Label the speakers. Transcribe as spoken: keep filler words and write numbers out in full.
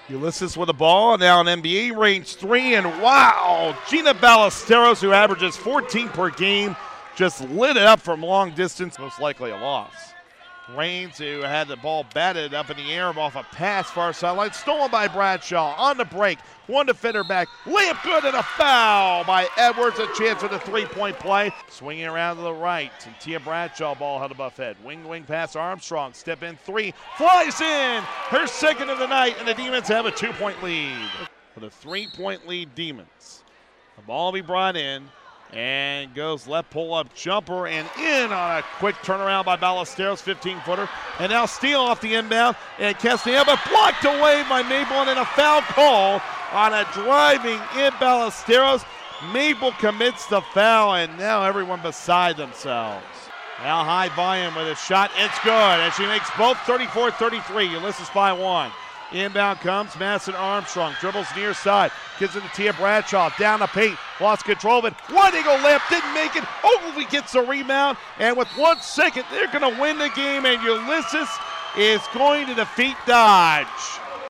Speaker 1: Ulysses with the ball, now an N B A range three, and wow, Gina Ballesteros, who averages fourteen per game, just lit it up from long distance, most likely a loss. Raines, who had the ball batted up in the air off a pass far sideline, stolen by Bradshaw on the break. One defender back, layup good, and a foul by Edwards. A chance for the three-point play. Swinging around to the right, and Tia Bradshaw ball held above head. Wing-wing pass Armstrong, step in three, flies in. Her second of the night, and the Demons have a two-point lead. For the three-point lead Demons, the ball will be brought in. And goes left pull-up jumper and in on a quick turnaround by Ballesteros, fifteen-footer. And now steal off the inbound. And Castellano blocked away by Mabel, and a foul call on a driving in Ballesteros. Mabel commits the foul, and now everyone beside themselves. Now high volume with a shot. It's good, and she makes both thirty-four thirty-three. Ulysses by one. Inbound comes Madison Armstrong, dribbles near side, gives it to Tia Bradshaw, down the paint, lost control of it, one eagle layup, didn't make it, Ogilvie gets the rebound, and with one second, they're going to win the game, and Ulysses is going to defeat Dodge.